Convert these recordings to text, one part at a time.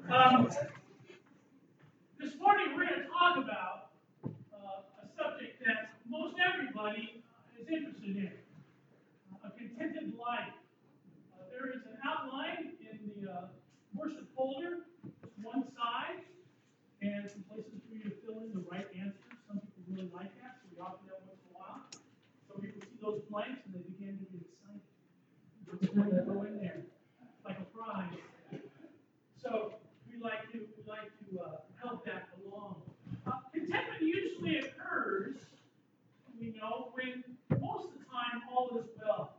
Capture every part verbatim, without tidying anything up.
Um, this morning we're going to talk about uh, a subject that most everybody uh, is interested in, uh, a contented life. Uh, there is an outline in the uh, worship folder, one side, and some places for you to fill in the right answers. Some people really like that, so we offer that once in a while. So people see those blanks and they begin to get excited. It's going to go in there like a prize. So we like to we like to uh, help that along. Uh, contentment usually occurs, we know, when most of the time all is well.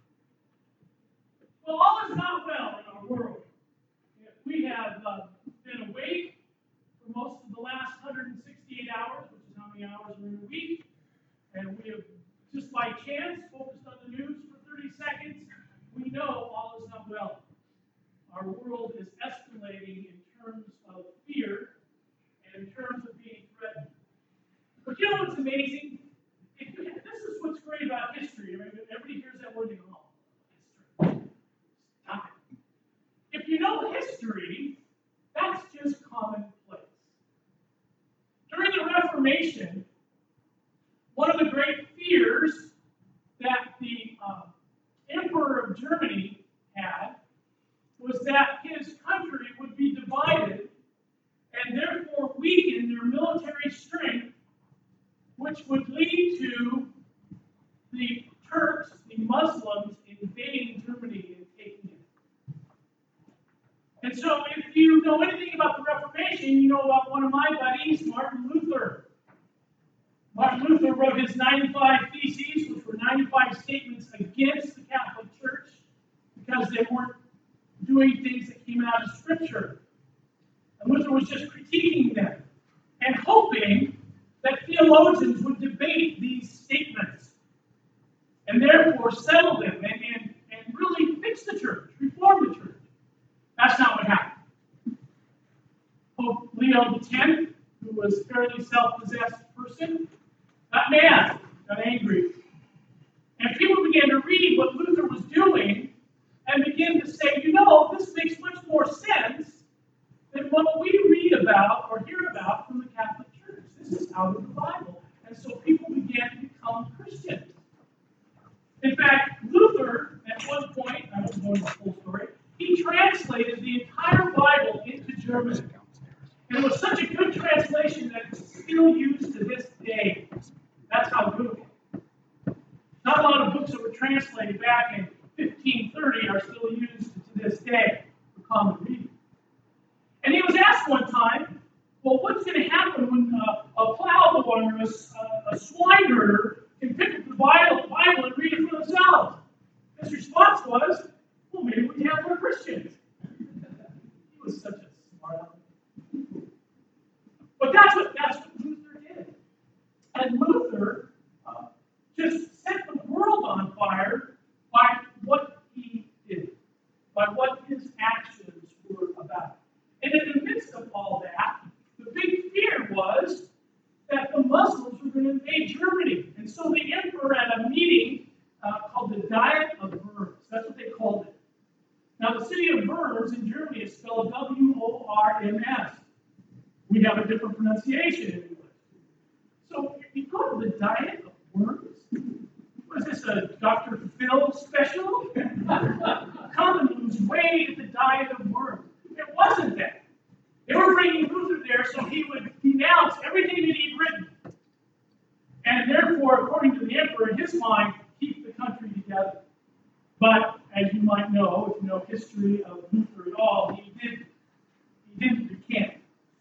Well, all is not well in our world. We have uh, been awake for most of the last one hundred sixty-eight hours, which is how many hours are in a week, and we have just by chance focused on the news for thirty seconds. We know all is not well. Our world is escalating in terms of fear and in terms of being threatened. But you know what's amazing? If you, this is what's great about history. I mean, everybody hears that word and goes, oh, history. Stop it. If you know history, that's just commonplace. During the Reformation, one of the great fears that the um, Emperor of Germany had was that his country would be divided and therefore weaken their military strength, which would lead to the Turks, the Muslims, invading Germany and taking it. And so if you know anything about the Reformation, you know about one of my buddies, Martin Luther. Martin Luther wrote his ninety-five Theses, which were ninety-five statements against the Catholic Church because they weren't doing things that came out of Scripture. And Luther was just critiquing them and hoping that theologians would debate these statements and therefore settle them and, and, and really fix the church, reform the church. That's not what happened. Pope Leo the tenth, who was a fairly self-possessed person, got mad, got angry. And people began to read what Luther was doing and begin to say, you know, this makes much more sense than what we read about or hear about from the Catholic Church. This is out of the Bible. And so people began to become Christians. In fact, Luther, at one point, I won't go into the full story, he translated the entire Bible into German. And it was such a good translation that it's still used to this day. That's how good it was. Not a lot of books that were translated back in fifteen thirty are still used to this day for common reading. And he was asked one time, well, what's going to happen when uh, a plowboy or a, a, a swine herder can pick up the Bible, Bible and read it for themselves? His response was, well, maybe we have more Christians. He was such a smart aleck. But that's what, that's what Luther did. And Luther uh, just set the world on fire by what he did, by what his actions were about. And in the midst of all that, the big fear was that the Muslims were going to invade Germany. And so the emperor at a meeting uh, called the Diet of Worms, that's what they called it. Now the city of Worms in Germany is spelled W O R M S. We have a different pronunciation in English. So you go to the Diet of Worms? Was this a Doctor Phil special? Come and lose weight at the Diet of Worms. It wasn't that. They were bringing Luther there so he would denounce everything that he'd written. And therefore, according to the emperor, in his mind, keep the country together. But, as you might know, if you know history of Luther at all, he did he didn't recant.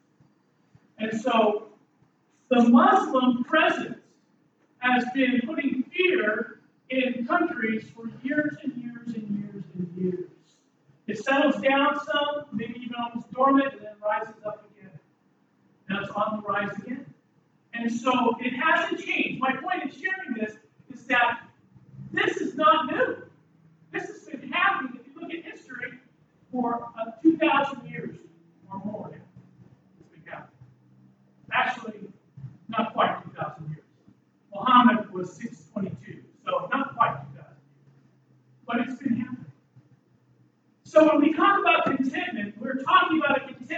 And so, the Muslim presence has been putting fear in countries for years and years and years and years. It settles down some, maybe even almost dormant, and then rises up again. Now it's on the rise again. And so it hasn't changed. My point in sharing this is that this is not new. This has been happening, if you look at history, for uh, two thousand years or more now. It's been happening. Actually, not quite two thousand years. Muhammad was six twenty-two, so not quite two thousand years. But it's been happening. So when we talk about contentment, we're talking about a contentment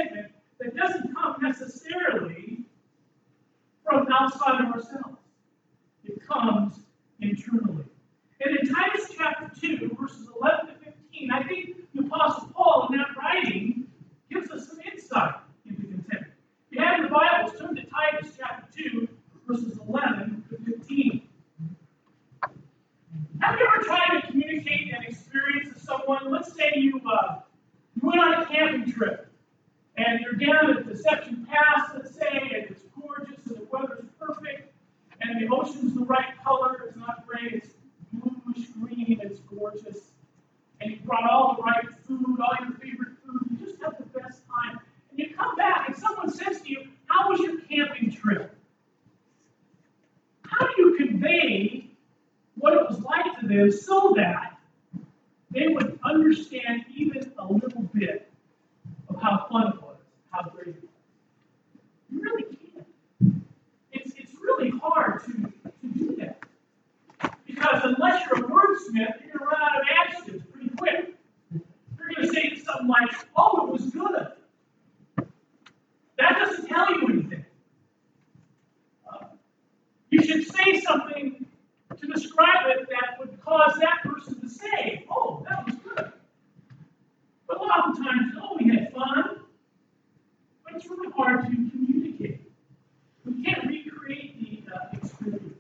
outside of ourselves. It comes internally. And in Titus chapter two, verses eleven to fifteen, I think the Apostle Paul in that writing gives us some insight into contentment. If you have your Bibles, turn to Titus chapter two, verses eleven to fifteen. Have you ever tried to communicate an experience to someone? Let's say you, uh, you went on a camping trip, and you're down at Deception Pass, let's say, and it's gorgeous, and the weather's perfect, and the ocean's the right color. It's not gray, it's bluish green, it's gorgeous. And you brought all the right food, all your favorite food. You just have the best time. And you come back, and someone says to you, how was your camping trip? How do you convey what it was like to them so that they would understand even a little bit of how fun it was, how great it was? You really can't. It's, it's really hard to, to do that. Because unless you're a wordsmith, you're going to run out of adjectives pretty quick. You're going to say something like, oh, it was good. That doesn't tell you anything. Uh, you should say something to describe it that would cause that person to say, oh, that was good. But oftentimes, oh, we had fun. But it's really hard to communicate. We can't recreate the uh, experience.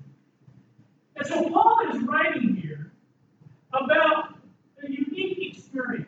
And so Paul is writing here about a unique experience.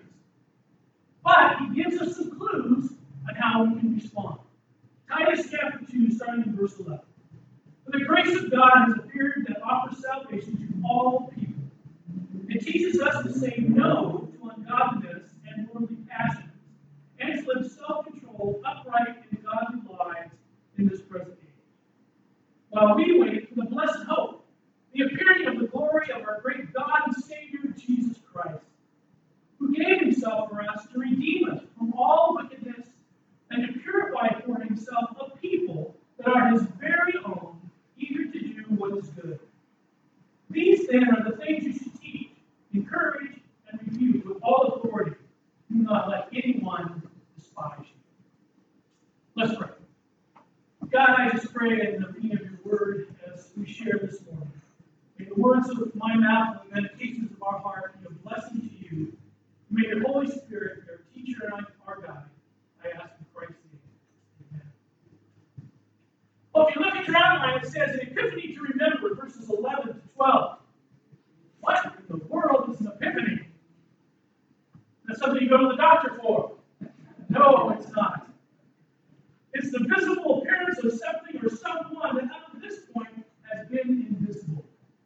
But he gives us some clues on how we can respond. Titus chapter two, starting in verse eleven. For the grace of God has appeared that offers salvation to all people. It teaches us to say no to ungodliness and worldly passions, and to live self-controlled, upright, and godly lives in this present age. While we wait for the blessed hope, the appearing of the glory of our great God and Savior, Jesus Christ, who gave himself for us to redeem us from all wickedness and to purify for himself a people that are his very own, eager to do what is good. These then are the things you should teach, encourage, and rebuke with all authority. Do not let anyone despise you. Let's pray. God, I just pray in the reading of your word as we share this morning. May the words of my mouth and the meditations of our heart be a blessing to you. May your Holy Spirit be our teacher and our guide. I ask in Christ's name. Amen. Well, if you look at your outline, it says an epiphany to remember, verses eleven to twelve. What in the world is an epiphany? That's something you go to the doctor for. No, it's not. It's the visible appearance of something or someone that up to this point has been invisible.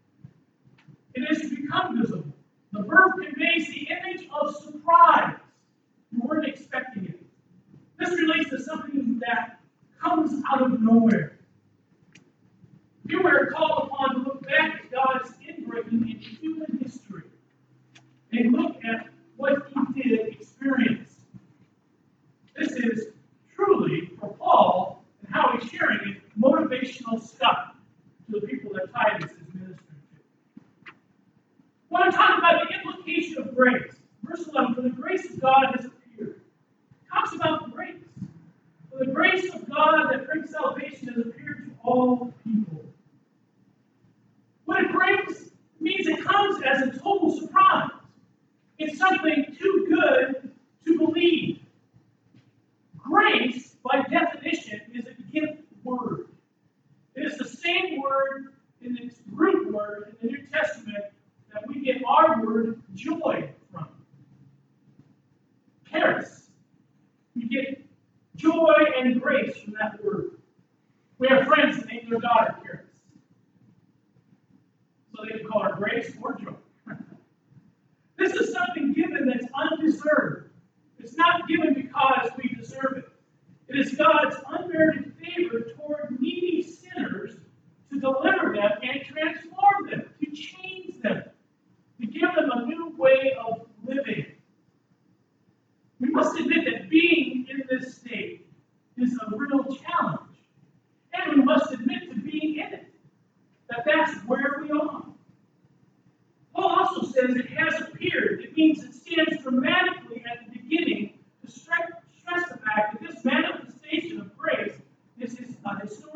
It is to become visible. The verb conveys the image of surprise. You weren't expecting it. This relates to something that comes out of nowhere. You were called upon to look back at God's inbreaking in human history and look at what he did experience. This is truly, for Paul, and how he's sharing it, motivational stuff to the people that Titus is ministering to. I want to talk about the implication of grace. Verse eleven, for the grace of God has appeared. It talks about grace. For the grace of God that brings salvation has appeared to all people. What it brings means it comes as a total surprise. It's something too good to believe. Grace, by definition, is a gift word. It is the same word in its root word in the New Testament that we get our word joy from. Charis. We get joy and grace from that word. We have friends that name their daughter Charis. So they can call her Grace or Joy. This is something given that's undeserved. It's not given because we deserve it. It is God's unmerited favor toward needy sinners to deliver them and transform them, to change them, to give them a new way of living. We must admit that being in this state is a real challenge. And we must admit to being in it, that that's where we are. Paul also says it has appeared. It means it stands dramatically at the beginning to stress, stress the fact that this manifestation of grace is a historical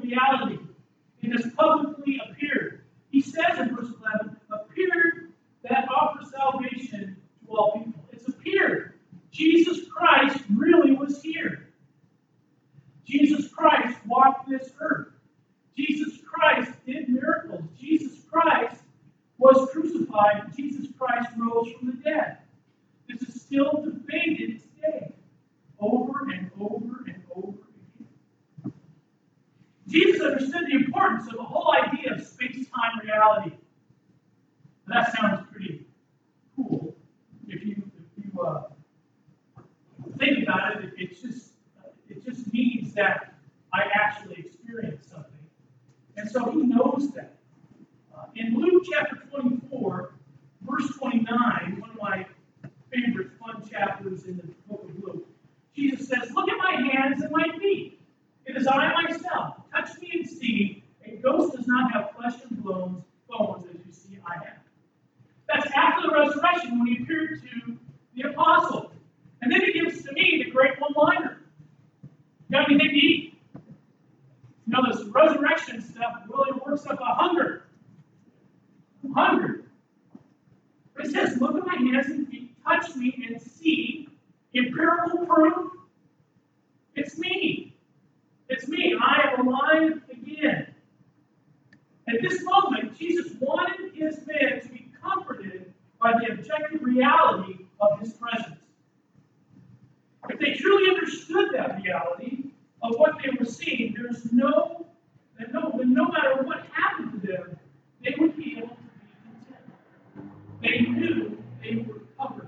reality. It has publicly appeared. He says in verse eleven, appeared that offers salvation to all people. It's appeared. Jesus Christ really was here. Jesus Christ walked this earth. Jesus Christ did miracles. Jesus Christ was crucified. Jesus Christ rose from the dead. This is still debated today, over and over and over again. Jesus understood the importance of the whole idea of space-time reality. That sounds pretty cool. If you, if you uh, think about it, it, it just it just means that I actually experienced something. And so he knows that. Uh, in Luke chapter twenty-four, verse twenty-nine, one of my favorite fun chapters in the book of Luke, Jesus says, look at my hands and my feet. It is I myself. Touch me and see. A ghost does not have flesh and bones, bones as you see I have. That's after the resurrection when he appeared to the apostles. And then he gives to me the great one-liner. Got anything to eat? You know, this resurrection stuff really works up a hunger. Hunger. But it says, look at my hands and feet, touch me and see. Empirical proof. It's me. It's me. I am alive again. At this moment, Jesus wanted his men to be comforted by the objective reality of his presence. If they truly understood that reality of what they were seeing, there's no, no, no matter what happened to them, they would be able to be content. They knew they were covered.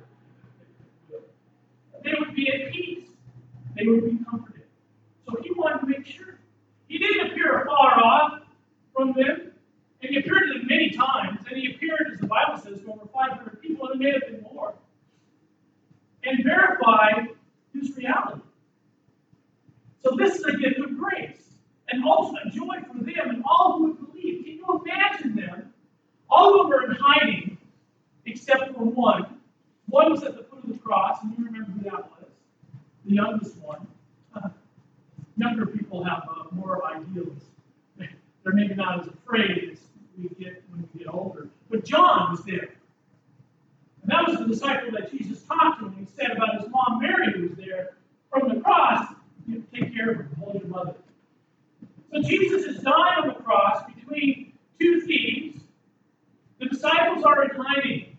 They would be at peace. They would be comforted. So he wanted to make sure. He didn't appear far off from them, and he appeared to them many times, and he appeared, as the Bible says, to over five hundred people, and it may have been more, and verified his reality. So this is a gift of grace, an ultimate joy for them and all who would believe. Can you imagine them? All of them were in hiding, except for one. One was at the foot of the cross, and you remember who that was, the youngest one. Uh, younger people have uh, more ideals. They're maybe not as afraid as we get when we get older. But John was there. And that was the disciple that Jesus talked to, and he said about his mom Mary, who was there from the cross, you take care of her, hold your mother. So Jesus is dying on the cross between two thieves. The disciples are in hiding,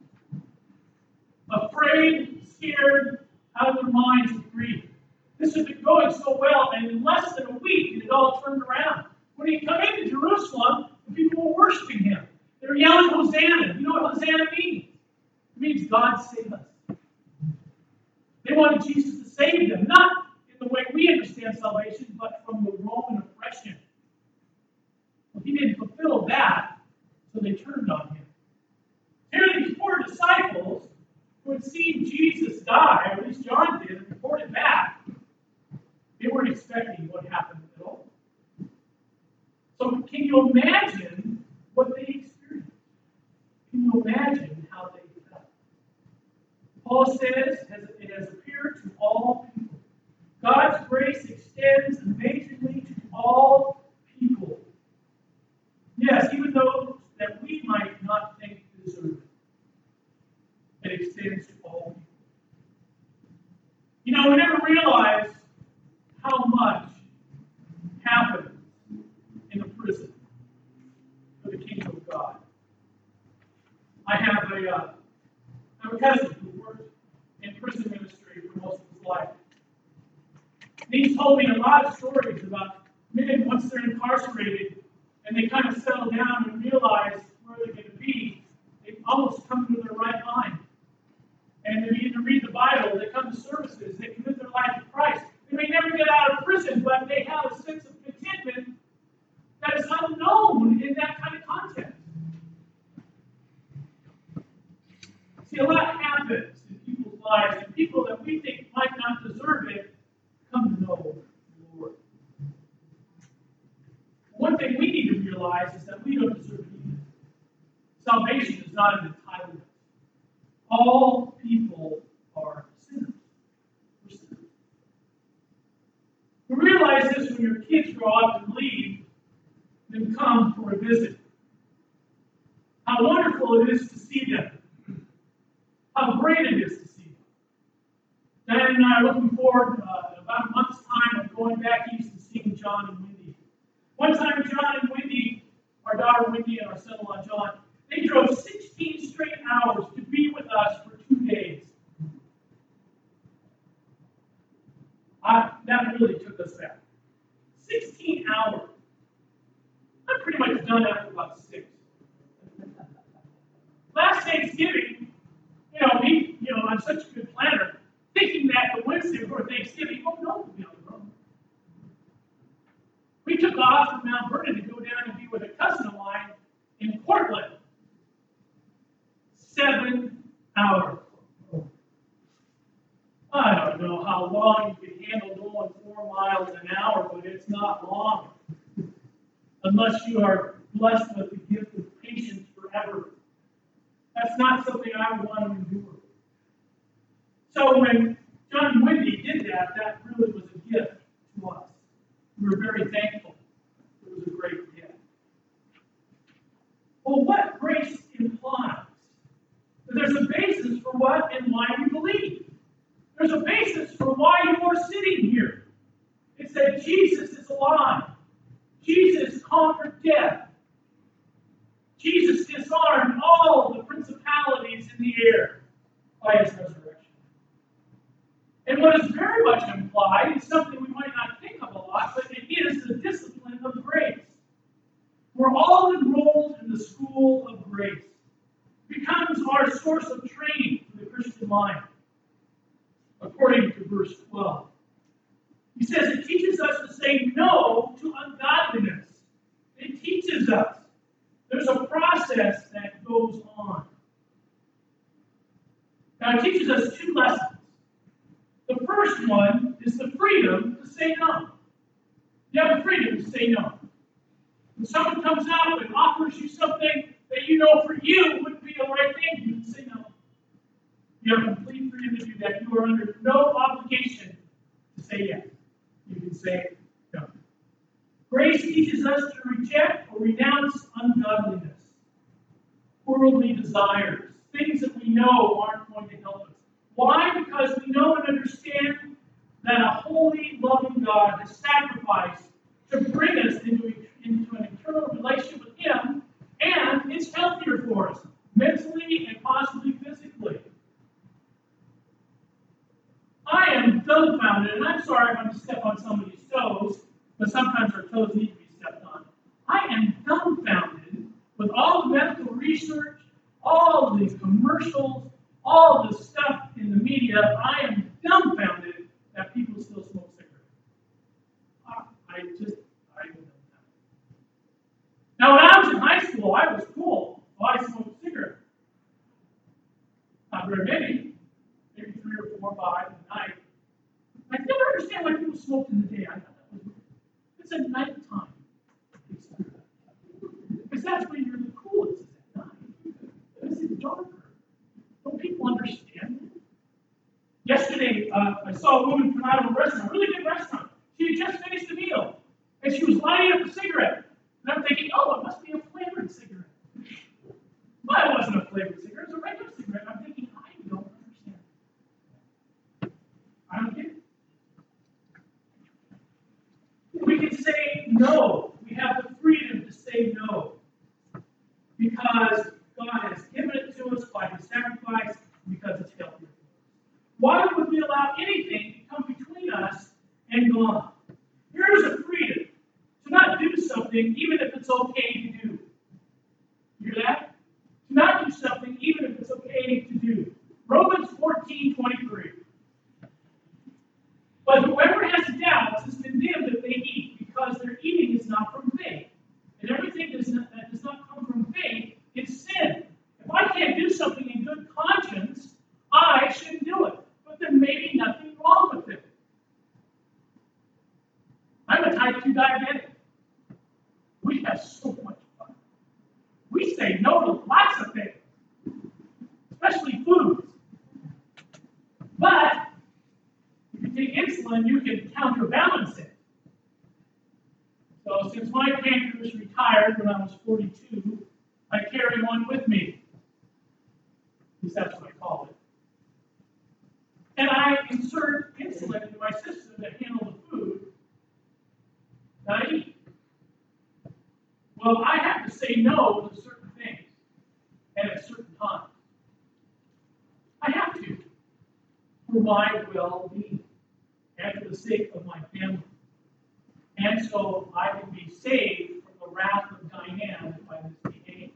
afraid, scared, out of their minds with grief. This had been going so well, and in less than a week, it had all turned around. When he came into Jerusalem, the people were worshiping him. They were yelling, Hosanna. You know what Hosanna means? It means God save us. They wanted Jesus to save them, not in the way we understand salvation, but from the Roman oppression. Well, he didn't fulfill that, so they turned on him. Here are these four disciples who had seen Jesus die, or at least John did, and reported back. They weren't expecting what happened at all. So can you imagine what they experienced? Can you imagine how they felt? Paul says it has appeared to all people. God's grace extends amazingly to all people. Yes, even those that we might not think deserve it. It extends to all people. You know, we never realize how much happens in a prison for the kingdom of God. I have a, uh, I have a cousin who worked in prison ministry for most of his life. And he's told me a lot of stories about men, once they're incarcerated and they kind of settle down and realize where they're going to be, they almost come to their right mind. And they begin to read the Bible, they come to services, they commit their life to Christ. They may never get out of prison, but they have a sense of contentment that is unknown in that kind of context. See, a lot happens in people's lives, and people that we think might not deserve it come to know the Lord. One thing we need to realize is that we don't deserve it either. Salvation is not an entitlement. All people are sinners. We're sinners. We realize this when your kids grow up and leave, to come for a visit. How wonderful it is to see them. How great it is to see them. Diane and I are looking forward uh, in about a month's time of going back east and seeing John and Wendy. One time, John and Wendy, our daughter Wendy and our son-in-law John, they drove sixteen straight hours to be with us for two days. I, that really took us back. sixteen hours. I'm pretty much done after about six. Last Thanksgiving, you know, me, you know, I'm such a good planner, thinking that the Wednesday before Thanksgiving, oh no, we'll be on the road. We took off from Mount Vernon to go down and be with a cousin of mine in Portland. Seven hours. I don't know how long you can handle going four miles an hour, but it's not long. Unless you are blessed with the gift of patience forever. That's not something I would want to endure. So when John and Wendy did that, that really was a gift to us. We were very thankful. It was a great gift. Well, what grace implies? There's a basis for what and why we believe. There's a basis for why you are sitting here. It's that Jesus is alive. Jesus conquered death. Jesus disarmed all the principalities in the air by his resurrection. And what is very much implied is something we might not think of a lot, but it is the discipline of grace. We're all enrolled in the school of grace. It becomes our source of training for the Christian life, according to verse twelve. He says it teaches us to say no to ungodliness. It teaches us. There's a process that goes on. Now, it teaches us two lessons. The first one is the freedom to say no. You have the freedom to say no. When someone comes up and offers you something that you know for you wouldn't be the right thing, you can say no. You have complete freedom to do that. You are under no obligation to say yes. You can say no. Grace teaches us to reject or renounce ungodliness, worldly desires, things that we know aren't going to help us. Why? Because we know and understand that a holy, loving God has sacrificed to bring us into, into an eternal relationship with him, and it's healthier for us, mentally and possibly physically. I am dumbfounded, and I'm sorry if I'm going to step on somebody's toes, but sometimes our toes need to be stepped on. I am dumbfounded with all the medical research, all of these commercials, all the stuff in the media. I am dumbfounded that people still smoke cigarettes. I just, I am dumbfounded. Now, when I was in high school, I was cool. Well, I smoked cigarettes. Not very many. Maybe three or four, five at night. I never understand why people smoked in the day. I thought that was weird. It's at nighttime. Because that's when you're the coolest, is at night. Because it's darker. Don't people understand that? Yesterday, uh, I saw a woman come out of a restaurant, a really good restaurant. She had just finished a meal, and she was lighting up a cigarette. And I'm thinking, oh, it must be a flavored cigarette. Well, it wasn't a flavored cigarette. It was a regular cigarette. I'm thinking, I don't understand. I don't get it. We can say no. We have the freedom to say no. Because God has given it to us by his sacrifice, because it's healthy. Why would we allow anything to come between us and God? Here's a freedom to not do something even if it's okay to do. You hear that? To not do something even if it's okay to do. Romans fourteen twenty-three. But whoever has doubts is condemned if they eat, because their eating is not from faith. And everything does not, that does not come from faith is sin. If I can't do something in good conscience, I shouldn't do it. But there may be nothing wrong with it. I'm a type two diabetic. We have so much fun. We say no to lots of things, especially foods. But if you take insulin, you can counterbalance it. So since my pancreas retired when I was forty-two, I carry one with me. At least that's what I call it. And I insert insulin into my system to handle the food that I eat. Well, I have to say no to certain things and at certain times. I have to for my well-being and for the sake of my family. And so I can be saved from the wrath of Diane if I misbehave.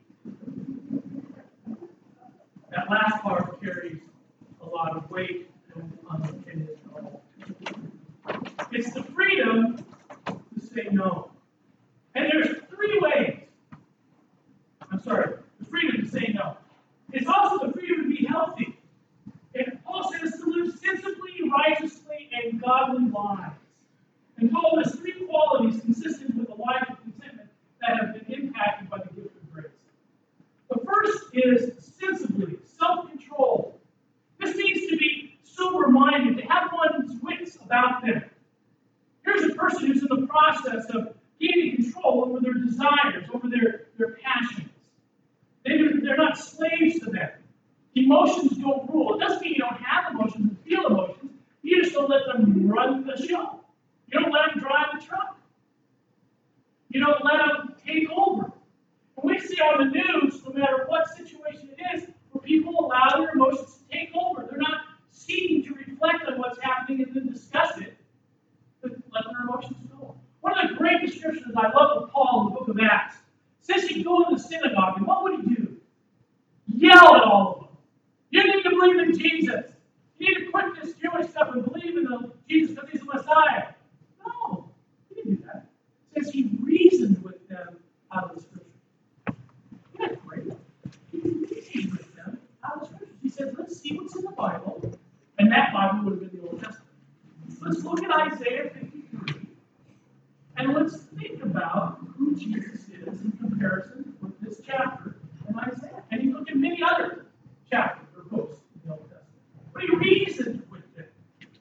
That last part carries a lot of weight and unintended at all. It's the freedom to say no. And there's three ways. I'm sorry, the freedom to say no. It's also the freedom to be healthy. And Paul says to live sensibly, righteously, and godly lives. And Paul lists three qualities consistent with a life of contentment that have been impacted by the gift of grace. The first is sensibly, self-control. This means to be sober-minded, to have one's wits about them. Here's a person who's in the process of gaining control over their desires, over their, their passions. They, they're not slaves to them. Emotions don't rule. It doesn't mean you don't have emotions and feel emotions. You just don't let them run the show. You don't let them drive the truck. You don't let them take over. And we see on the news, no matter what situation it is, where people allow their emotions to take over. They're not seeking to reflect on what's happening and then discuss it, but let their emotions go. One of the great descriptions I love of Paul in the book of Acts says he'd go to the synagogue, and what would he do? Yell at all of them. You need to believe in Jesus. You need to quit this Jewish stuff and believe in the Jesus because he's the Messiah. No, he didn't do that. It says he reasoned with them out of the Scripture. Isn't that great? He reasoned with them out of the Scripture. He said, let's see what's in the Bible. And that Bible would have been the Old Testament. Let's look at Isaiah fifty-three. And let's think about who Jesus is in comparison with this chapter in Isaiah. And you look at many other chapters or books in the Old Testament. But he reasoned with them.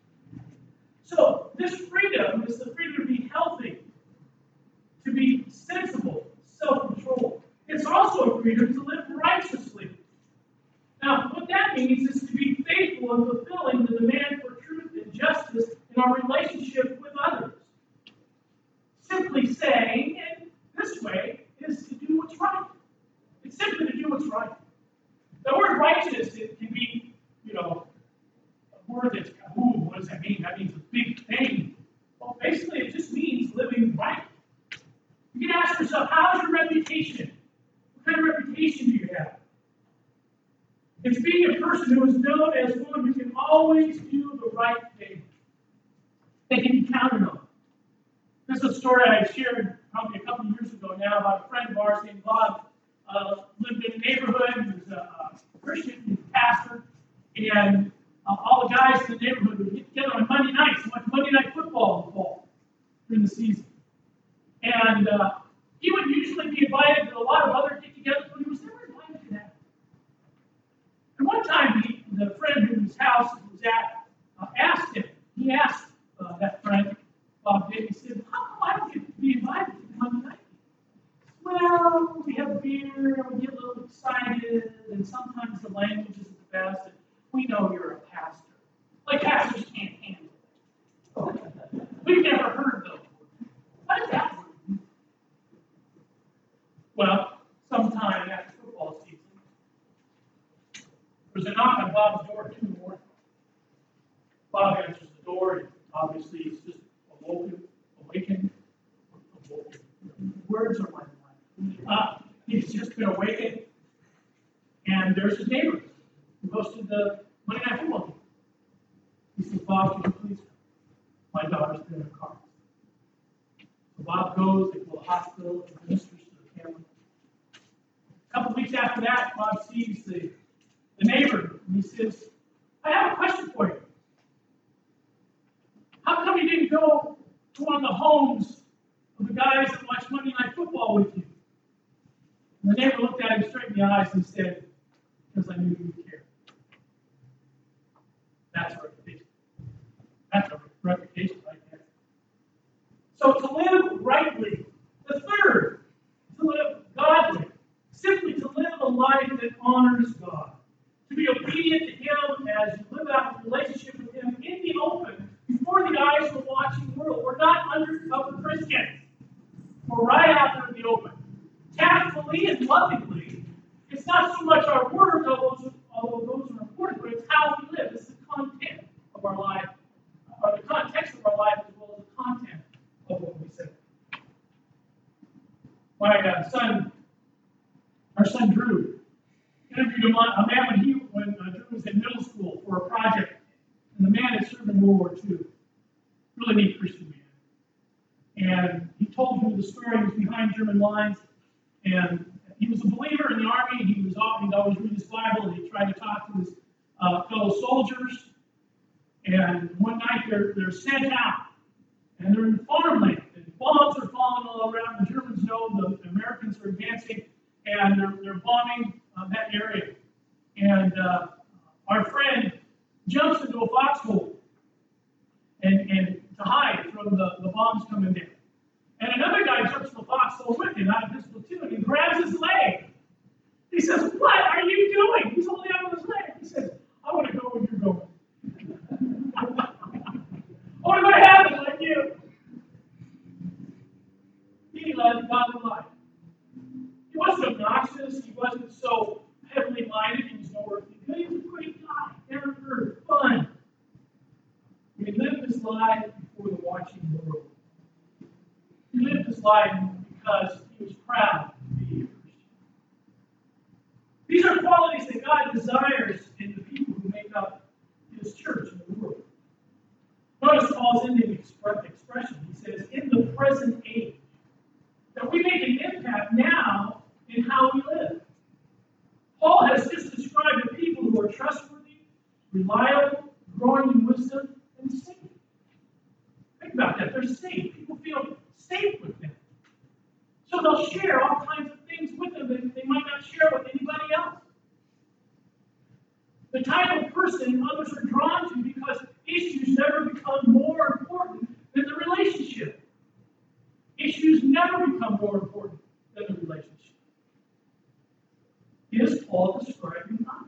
So this freedom is the freedom to be healthy, to be sensible, self-controlled. It's also a freedom to live righteously. Now, what that means is to be faithful in fulfilling the demand for truth and justice in our relationship with others. Simply saying it this way is to do what's right. It's simply to do what's right. The word righteous, it can be, you know, a word that's, ooh, what does that mean? That means a big thing. Well, basically, it just means living right. You can ask yourself, how's your reputation? What kind of reputation do you have? It's being a person who is known as one who can always do the right thing. They can be counted on. This is a story I shared probably a couple of years ago now about a friend of ours named Bob. Uh, lived in a neighborhood. He was a, a Christian, he was a pastor, and uh, all the guys in the neighborhood would get together on Monday nights and watch Monday Night Football in the fall during the season. And uh, he would usually be invited to a lot of other get-togethers, but he was never invited to that. And one time, he, the friend whose house he was at uh, asked him. He asked uh, that friend, Bob did. He said, "How come I don't get to be invited to Monday night?" Well, we have beer, we get a little excited, and sometimes the language isn't the best, and we know you're a pastor. Like pastors can't handle it. We've never heard those words. What is that word? Well, sometime after football season, there's a knock on Bob's door at two in the morning. Bob answers the door, and obviously he's just awoken, awakened, awoken. Words are like Uh, he's just been awakened, and there's his neighbor who hosted the Monday Night Football game. He says, "Bob, can you please come? My daughter's been in a car." So Bob goes, they go to the hospital, and ministers to the family. A couple weeks after that, Bob sees the, the neighbor, and he says, "I have a question for you. How come you didn't go to one of the homes of the guys that watch Monday Night Football with you?" And the neighbor looked at him straight in the eyes and said, "Because I knew you cared." That's a reputation. That's a reputation right there. So to live rightly lovingly, it's not so much our words, although those, although those are important, but it's how we live. It's the content of our life, or the context of our life as well as the content of what we say. My uh, son, our son Drew, interviewed a, a man when he when uh, Drew was in middle school for a project, and the man had served in World War Two. Really neat Christian man. And he told Drew the story. He was behind German lines, and he was a believer in the army. He was he'd always read his Bible, and he tried to talk to his uh, fellow soldiers. And one night they're they're sent out, and they're in farmland, and bombs are falling all around. The Germans know the Americans are advancing, and they're they're bombing uh, that area. And uh, our friend jumps into a foxhole and and to hide from the, the bombs coming down. And another guy jumps in the foxhole with him out of his platoon and grabs his leg. He says, "What are you doing?" He's holding out his leg. He says, "I want to go where you're going. I want to go to heaven like you." He led a godly life. He wasn't obnoxious. He wasn't so heavenly minded. He was no earthly good. He was a great guy, ever fun. He lived his life before the watching world. He lived his life because he was proud to be a Christian. These are qualities that God desires in the people who make up his church in the world. Notice Paul's ending expression. He says, in the present age, that we make an impact now in how we live. Paul has just described the people who are trustworthy, reliable, growing in wisdom, and safe. Think about that. They're safe. People feel safe with them. So they'll share all kinds of things with them that they might not share with anybody else. The type of person others are drawn to because issues never become more important than the relationship. Issues never become more important than the relationship. Is Paul describing us?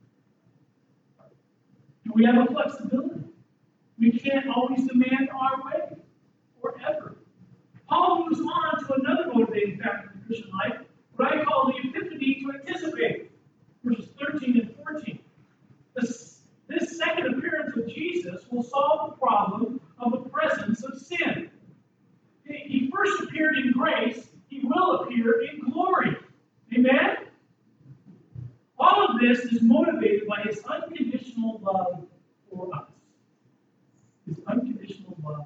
Do we have a flexibility? We can't always demand our way, forever. Paul moves on to another motivating factor in the Christian life, what I call the epiphany to anticipate. Verses thirteen and fourteen. This, this second appearance of Jesus will solve the problem of the presence of sin. He first appeared in grace, he will appear in glory. Amen? All of this is motivated by his unconditional love for us. His unconditional love.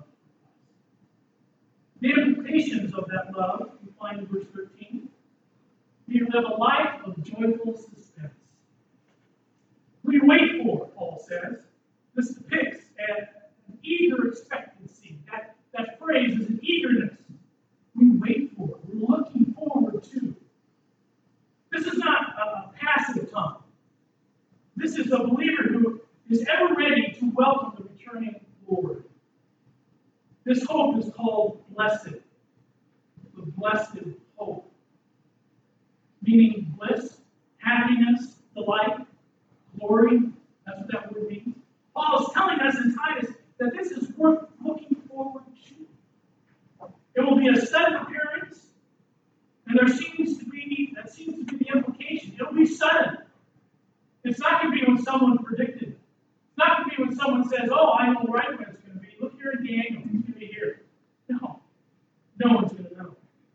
The implications of that love, we find in verse thirteen. We live a life of joyful suspense. We wait for, Paul says. This depicts an eager expectancy. That, that phrase is an eagerness. We wait for, we're looking forward to. This is not a passive time. This is a believer who is ever ready to welcome the returning Lord. This hope is called blessed. The blessed hope. Meaning bliss, happiness, delight, glory. That's what that word means. Paul is telling us in Titus that this is worth looking forward to. It will be a sudden appearance, and there seems to be that seems to be the implication. It will be sudden. It's not going to be when someone predicted. It's not going to be when someone says, "Oh, I know right when it's going to be. Look here in Daniel. He's going to be here." No. No one's going to know.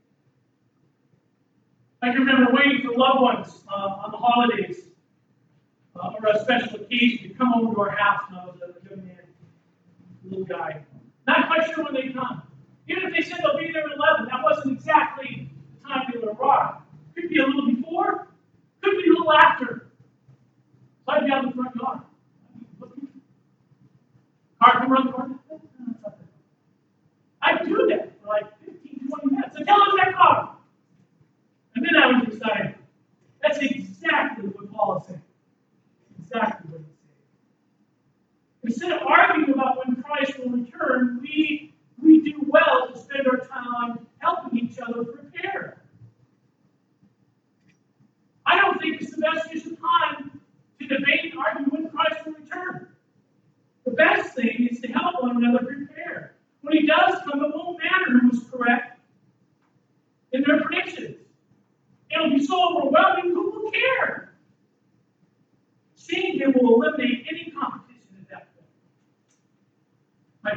I can remember waiting for loved ones uh, on the holidays uh, or a special occasion to come over to our house when I was a young man, a little guy. Not quite sure when they come. Even if they said they'll be there at eleven, that wasn't exactly the time they would arrive. Could be a little before, could be a little after. So I'd be out in the front yard. Car come around the corner. I'd do that for like fifteen, twenty minutes until it was that car. And then I was excited. That's exactly what Paul is saying. Exactly what he's saying. Instead of arguing about when Christ will return, we, we do well to spend our time helping each other prepare. I don't think it's the best use of time to debate and argue when Christ will return. The best thing is to help one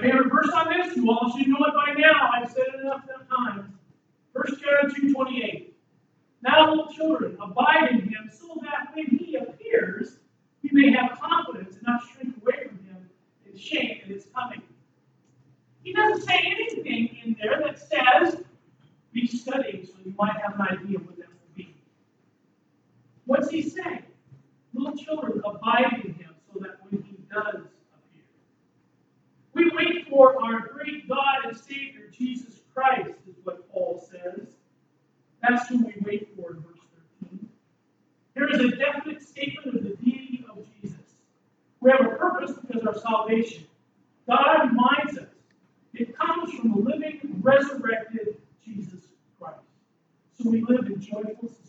favorite verse on this, you all should know it by now. I've said it enough times. First John two twenty-eight. Now, little children, abide in him, so that when he appears, we may have confidence and not shrink away from him in shame at his coming. He doesn't say anything in there that says, be studying so you might have an idea what that will be. What's he saying? Little children, abide in him so that when he does appear. We wait for our great God and Savior, Jesus Christ, is what Paul says. That's who we wait for in verse thirteen. There is a definite statement of the deity of Jesus. We have a purpose because of our salvation. God reminds us it comes from the living, resurrected Jesus Christ. So we live in joyful suspense.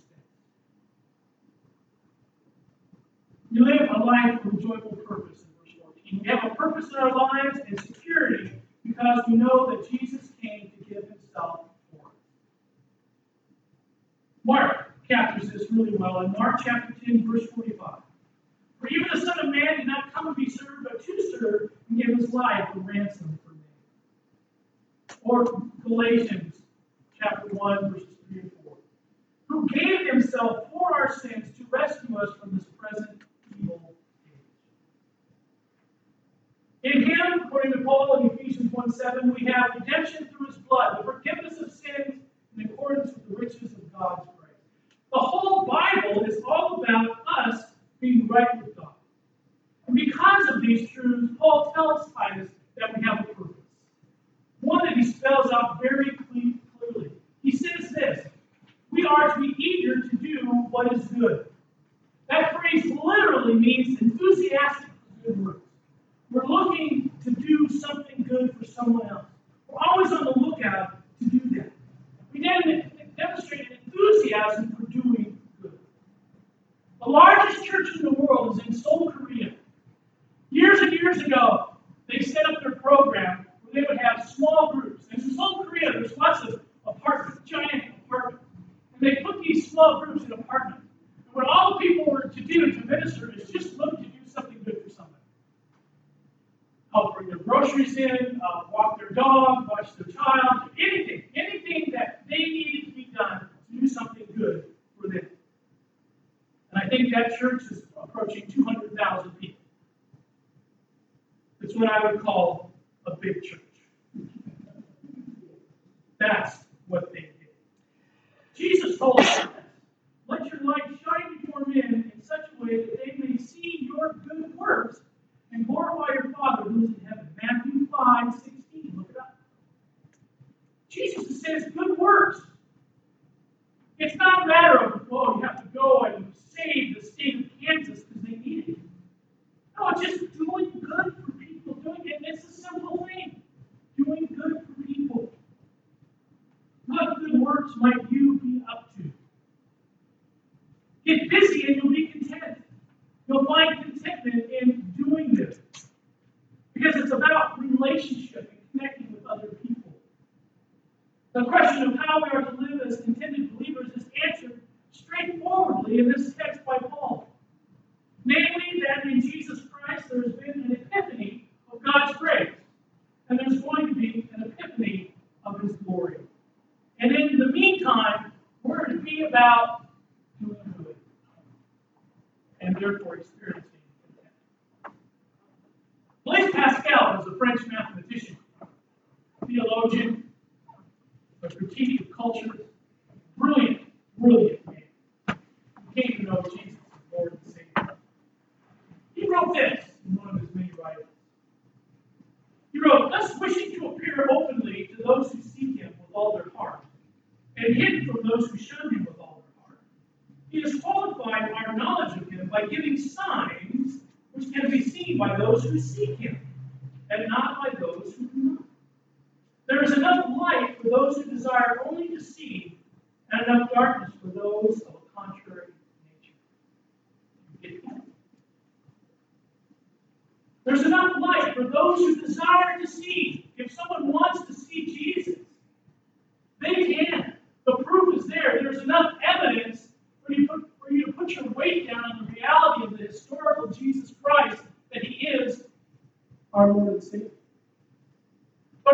We live a life with joyful purpose in verse fourteen. We have a purpose in our lives and security because we know that Jesus came to give himself for us. Mark captures this really well in Mark chapter ten, verse forty-five. For even the Son of Man did not come to be served, but to serve and give his life a ransom for many. Or Galatians chapter one, verses three and four. Who gave himself for our sins to rescue us from this present evil age. In him, according to Paul in Ephesians one seven, we have redemption through his blood, the forgiveness of sins in accordance with the riches of God's grace. The whole Bible is all about us being right with God. And because of these truths, Paul tells Titus that we have a purpose. One that he spells out very clearly. He says this, we are to be eager to do what is good. That phrase literally means enthusiastic for good works. We're looking to do something good for someone else. We're always on the lookout to do that. We demonstrate an enthusiasm for doing good. The largest church in the world is in Seoul, Korea. Years and years ago, they set up their program where they would have small groups. And in Seoul, Korea, there's lots of apartments, giant apartments. And they put these small groups in apartments. And what all the people were to do to minister is just look to do something good for somebody. Help bring their groceries in, uh, walk their dog, watch their child, anything, anything that they needed to be done to do something good for them. And I think that church is approaching two hundred thousand people. It's what I would call a big church. That's what they did. Jesus told us, let your light shine before men in such a way that they may see your good works and glorify your Father who is in heaven. Matthew five sixteen, look it up. Jesus says good works. It's not a matter of, oh, you have to go and save the state of Kansas because they need it. No, it's just doing good for people. Doing it. It's a simple thing. Doing good for people. What good works might you be up to? Get busy and you'll be content. You'll find contentment in doing this. Because it's about relationship and connecting with other people. The question of how we are to live as contented believers is answered straightforwardly in this text by Paul. Namely, that in Jesus Christ there has been an epiphany of God's grace. And there's going to be an epiphany of his glory. And in the meantime, we're to be about doing good. And therefore experiencing content. Blaise Pascal was a French mathematician, theologian, a critique of culture, brilliant, brilliant man. He came to know Jesus as Lord and Savior. He wrote this in one of his many writings. He wrote, thus wishing to appear openly to those who seek him with all their heart, and hidden from those who shun him with all their heart, he has qualified our knowledge of him by giving signs which can be seen by those who seek him, and not by those who do not. There is enough light for those who desire only to see, and enough darkness for those of a contrary nature. There's enough light for those who desire to see. If someone wants to see Jesus, they can. The proof is there. There's enough evidence for you, put, for you to put your weight down on the reality of the historical Jesus Christ, that he is our Lord and Savior.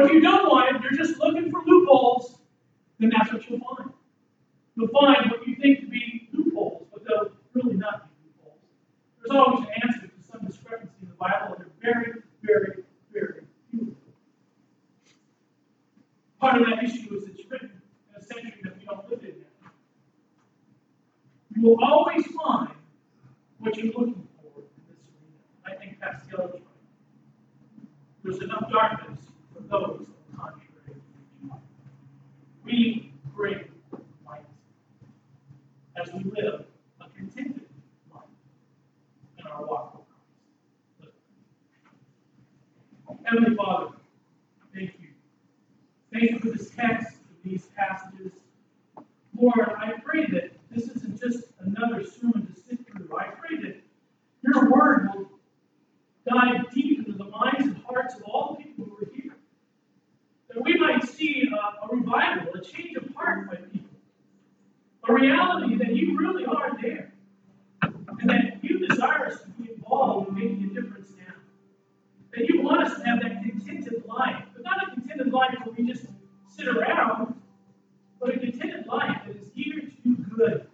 Or if you don't want it, you're just looking for loopholes, then that's what you'll find. You'll find what you think to be loopholes, but they'll really not be loopholes. There's always an answer to some discrepancy in the Bible, and they're very, very, very few. Part of that issue is it's written in a century that we don't live in now. You will always find what you're looking for in this arena. I think Pascal is right. There's enough darkness for those of the contrary. We bring light as we live a contented life in our walk with Christ. Heavenly Father, thank you. Thank you for this text, for these passages. Lord, I pray that this isn't just another sermon to sit through. I pray that your word will dive deep into the minds and hearts of all the people who are here. That we might see a, a revival, a change of heart by people. A reality that you really are there. And that you desire us to be involved in making a difference now. That you want us to have that contented life. But not a contented life where we just sit around, but a contented life that is eager to do good.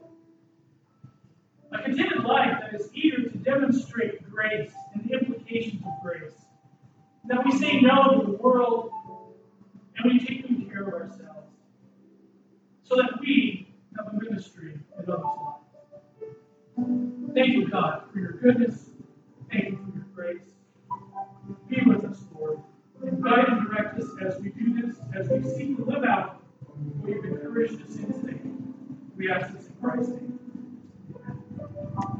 A contented life that is eager to demonstrate grace and the implications of grace. That we say no to the world and we take good care of ourselves. So that we have a ministry in others' lives. Thank you, God, for your goodness. Thank you for your grace. Be with us, Lord. And guide and direct us as we do this, as we seek to live out